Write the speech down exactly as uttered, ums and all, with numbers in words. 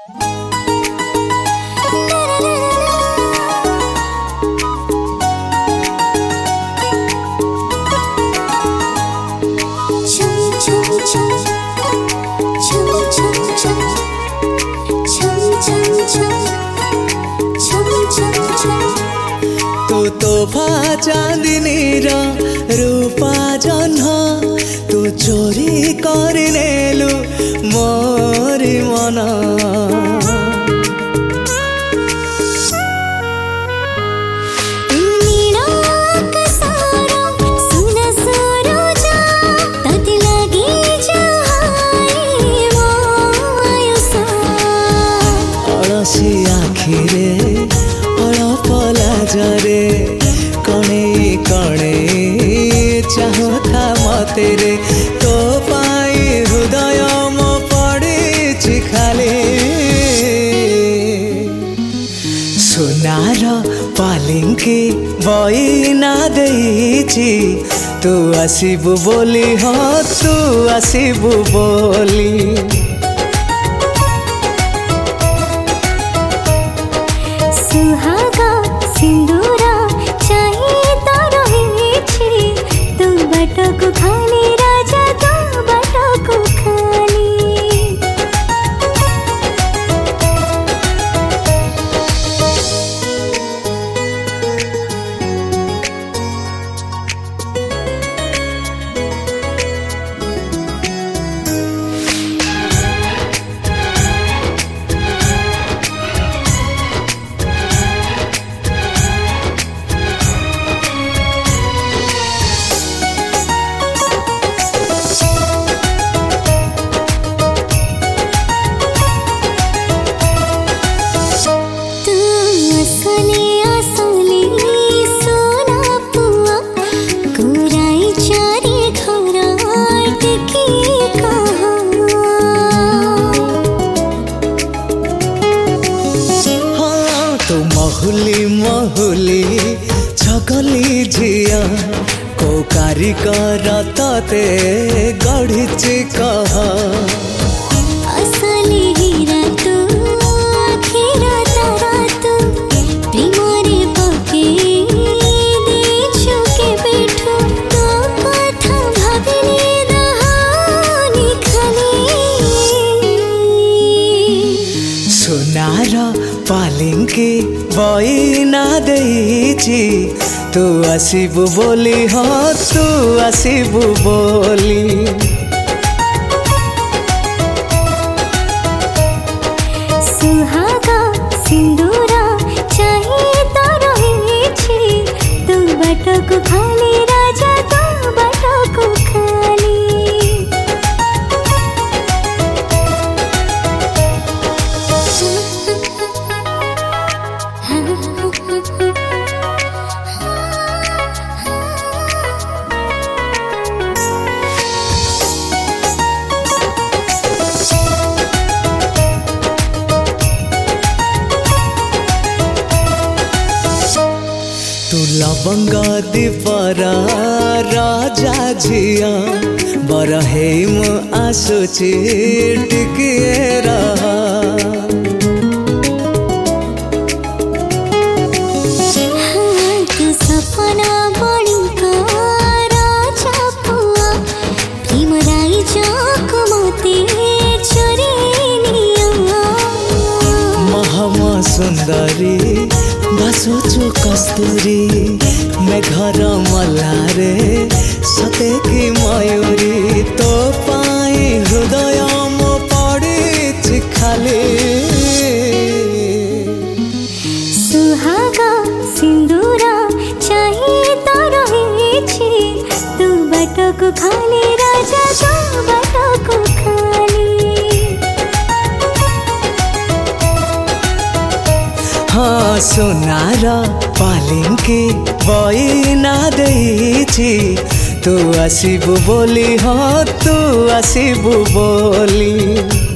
तू तोहफा चांदनी रा रूपा जन्ह तू चोरी कर नेलु मोरी मन आखिरे अड़पला जरे कणे कणे चाहता मते रे तो पाई हृदय मो पड़ी खाली सुनार पालिंकी बइना देइछि तू आसिबु बोली हाँ तू आसिबु बोली सुहागा सिंदूरा चाहिए तो रही तू बटक खाली राजा तू बटक खाली महुली महुली छगली झिया को कारिकर तते गढ़िछि कह असली हीरा तू आखिरा तारा तू प्रेमरे पके देछु के बैठो तो कथा भाबिनी दहानी खाली सुनार पालिंकी बइना देइछि तू आसिबु बोली हाँ तू आसिबु बोली सुहागा सिंदूरा चाहिए तो रही तू बटक खाली राजा तू बटक खाली तू लवंग दीपरा राजा झिया बर हेम आसुची टिकिए रहा तू सपना बड़ी का राजा पुआ प्रेम राई चौक मोती चोरी निया महम सुंदरी बसुचु कस्तूरी मेघर मल्लारे सते की मयूरी तो पाई हृदय मो पड़ी खाली सुहागा सिंदूरा चाहिए तो रही तू बटक खाली राजा तू बटक खाली हाँ सुनार पालिंकी बइना देइछि तू आसिबु बोली हाँ तू आसिबु बोली।